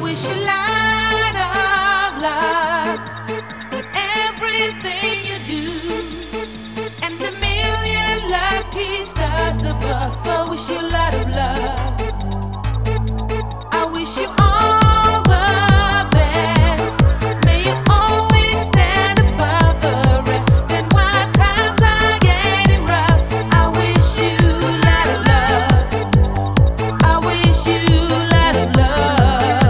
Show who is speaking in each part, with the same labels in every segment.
Speaker 1: wish you light of love with everything you do, and a million lucky stars above. I wish you light of love. I wish you all the best. May you always stand above the rest. And while times are getting rough, I wish you light of love. I wish you light of love.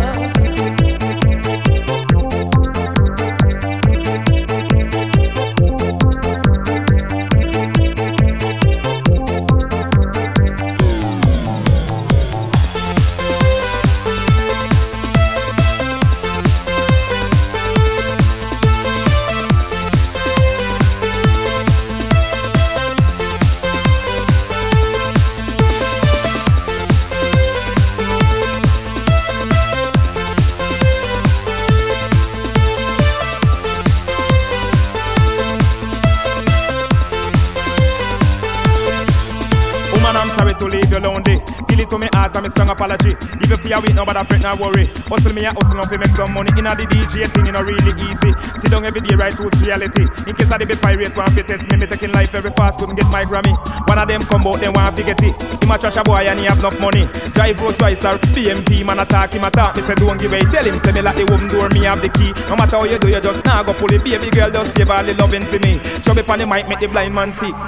Speaker 2: I'm sorry to leave you lonely. Give it to me heart and me strong apology. Give it for your week, no but I fret not worry. Hustle me a hustle up to make some money. Inna the DJ thing, you know really easy. Sit down every day, right to reality. In case I the pirate want to test me taking life very fast, couldn't get my Grammy. One of them come out, they want to get it. Him a trash a boy and he have enough money. Drive Rolls Royce or BMP, man attack him attack. Me say don't give way, tell him say me like the woman door, me have the key. No matter how you do, you just nah go pull it. Baby girl just give all the loving for me. Chubby on the mic, make the blind man see.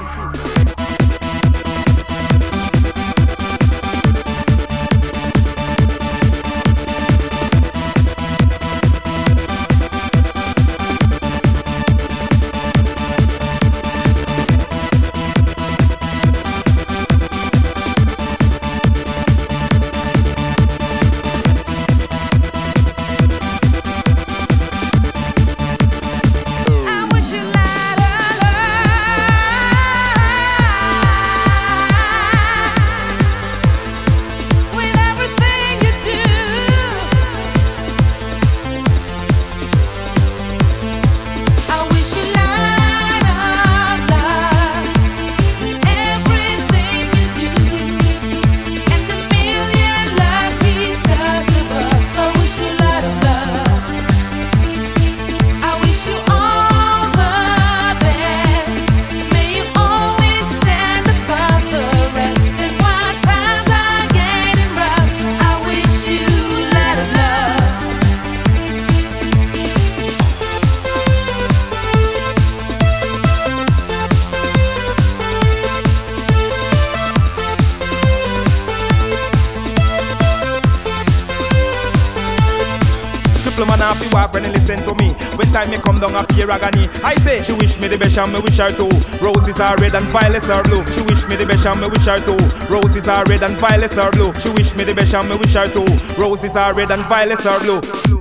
Speaker 2: Man have to walk when they listen to me. When time me come down a fear agony. I say she wish me the best and me wish her too. Roses are red and violets are blue. She wish me the best and me wish her too. Roses are red and violets are blue. She wish me the best and me wish her too. Roses are red and violets are blue.